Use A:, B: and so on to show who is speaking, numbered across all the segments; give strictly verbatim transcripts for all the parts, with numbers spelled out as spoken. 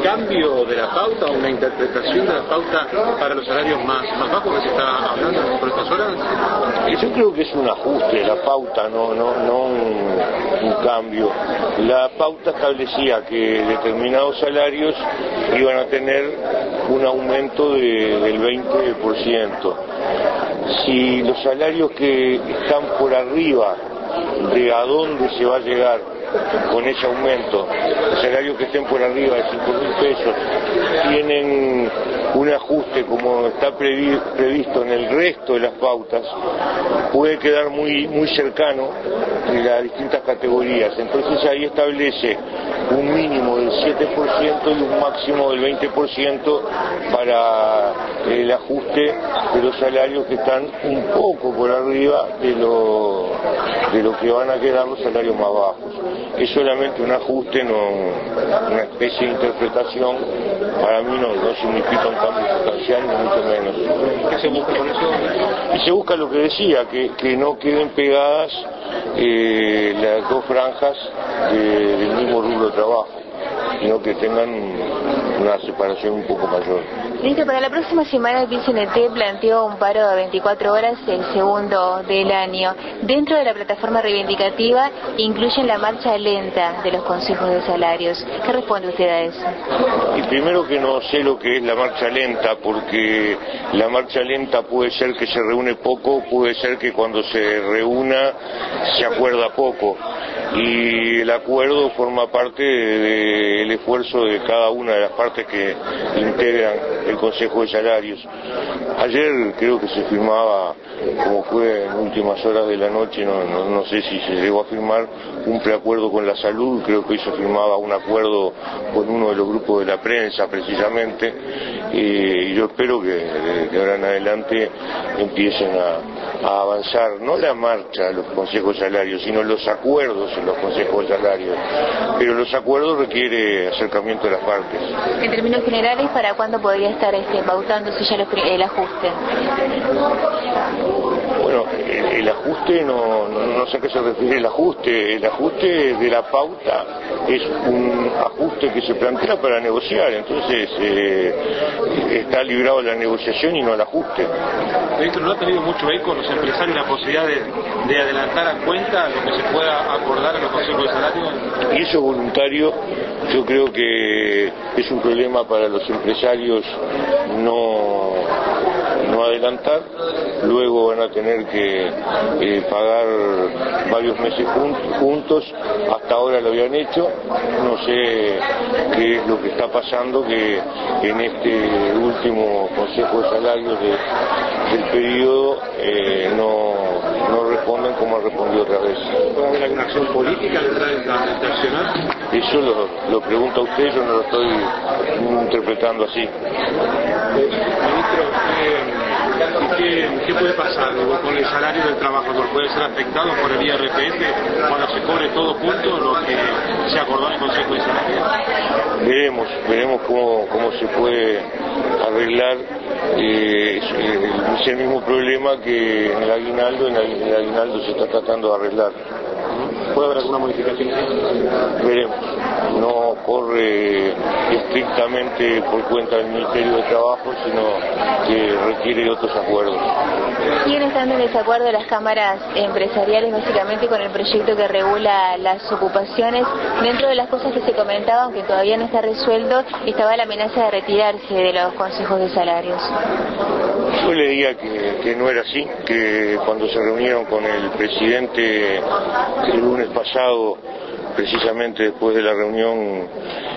A: cambio de la pauta o una interpretación de la pauta para los salarios más, más bajos que se está hablando por estas horas?
B: Yo creo que es un ajuste de la pauta, no, no, no un, un cambio. La pauta establecía que determinados salarios iban a tener un aumento de, del veinte por ciento. Si los salarios que están por arriba de a dónde se va a llegar con ese aumento, los salarios que estén por arriba de cinco mil pesos tienen un ajuste como está previ previsto en el resto de las pautas, puede quedar muy, muy cercano de las distintas categorías. Entonces ahí establece un mínimo del siete por ciento y un máximo del veinte por ciento para el ajuste de los salarios que están un poco por arriba de lo, de lo que van a quedar los salarios más bajos. Es solamente un ajuste, no una especie de interpretación. Para mí no, no significa un cambio sustancial, ni mucho menos.
A: ¿Qué se busca con eso?
B: Y se busca lo que decía, que, que no queden pegadas eh, las dos franjas de, del mismo rubro de trabajo, sino que tengan una separación un poco mayor.
C: Listo, para la próxima semana el P C N T planteó un paro de veinticuatro horas, el segundo del año. Dentro de la plataforma reivindicativa incluyen la marcha lenta de los consejos de salarios. ¿Qué responde usted a eso?
B: Y primero que no sé lo que es la marcha lenta, porque la marcha lenta puede ser que se reúne poco, puede ser que cuando se reúna se acuerda poco. Y el acuerdo forma parte del esfuerzo de cada una de las partes que integran el Consejo de Salarios. Ayer creo que se firmaba, como fue en últimas horas de la noche, no, no, no sé si se llegó a firmar un preacuerdo con la salud, creo que hoy se firmaba un acuerdo con uno de los grupos de la prensa precisamente, y yo espero que de ahora en adelante empiecen a, a avanzar, no la marcha de los consejos de salarios, sino los acuerdos en los consejos de salarios, pero los acuerdos requiere acercamiento de las partes.
C: En términos generales, ¿para cuándo podría estar este, pautándose ya los, el ajuste?
B: Bueno, el, el ajuste, no, no, no sé a qué se refiere el ajuste. El ajuste de la pauta es un ajuste que se plantea para negociar, entonces eh, está librado la negociación y no el ajuste.
A: Ministro, ¿no ha tenido mucho eco los empresarios la posibilidad de, de adelantar a cuenta lo que se pueda acordar en los consejos de salarios?
B: Y eso es voluntario. Yo creo que es un problema para los empresarios no, no adelantar, luego van a tener que eh, pagar varios meses juntos, hasta ahora lo habían hecho, no sé qué es lo que está pasando, que en este último Consejo de Salarios de, del periodo eh, no, no responden como han respondido otra vez.
A: ¿Puede haber alguna acción política detrás de esta acción?
B: Eso lo, lo pregunta usted, yo no lo estoy interpretando así.
A: Eh, ministro, ¿qué, qué, qué puede pasar digo, con el salario del trabajador? ¿Puede ser afectado por el I R P F cuando se cobre todo junto lo que se acordó en el Consejo de Salarios?
B: Veremos, veremos cómo, cómo se puede arreglar. Eh, es el mismo problema que en el aguinaldo, en el, en el aguinaldo se está tratando de arreglar.
A: ¿Puede haber alguna modificación?
B: Veremos. No corre estrictamente por cuenta del Ministerio de Trabajo, sino que requiere de otros acuerdos.
C: Siguen estando en desacuerdo las cámaras empresariales básicamente con el proyecto que regula las ocupaciones. Dentro de las cosas que se comentaban, que todavía no está resuelto, estaba la amenaza de retirarse de los consejos de salarios.
B: Yo le diría que, que no era así, que cuando se reunieron con el presidente el lunes pasado, precisamente después de la reunión,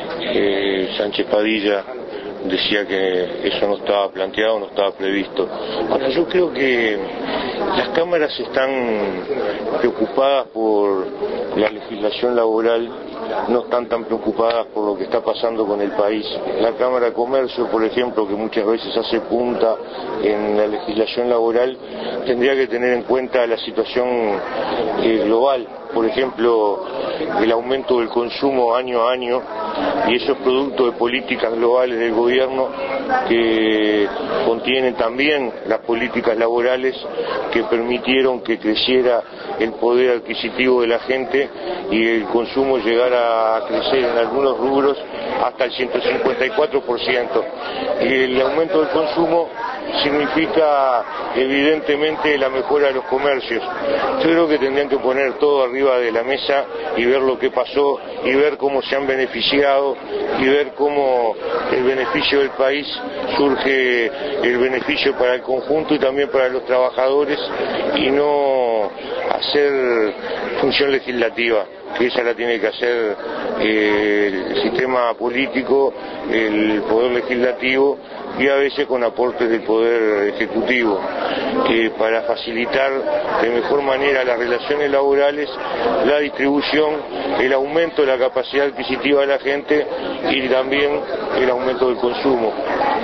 B: eh, Sánchez Padilla decía que eso no estaba planteado, no estaba previsto. Ahora, yo creo que las cámaras están preocupadas por la legislación laboral, no están tan preocupadas por lo que está pasando con el país. La Cámara de Comercio, por ejemplo, que muchas veces hace punta en la legislación laboral, tendría que tener en cuenta la situación eh, global por ejemplo, el aumento del consumo año a año, y eso es producto de políticas globales del gobierno que contienen también las políticas laborales que permitieron que creciera el poder adquisitivo de la gente y el consumo llegara a crecer en algunos rubros hasta el ciento cincuenta y cuatro por ciento. Y el aumento del consumo significa evidentemente la mejora de los comercios. Yo creo que tendrían que poner todo arriba de la mesa y ver lo que pasó y ver cómo se han beneficiado y ver cómo el beneficio del país surge, el beneficio para el conjunto y también para los trabajadores, y no hacer función legislativa, que esa la tiene que hacer eh, el sistema político, el poder legislativo, y a veces con aportes del poder ejecutivo, eh, para facilitar de mejor manera las relaciones laborales, la distribución, el aumento de la capacidad adquisitiva de la gente y también el aumento del consumo.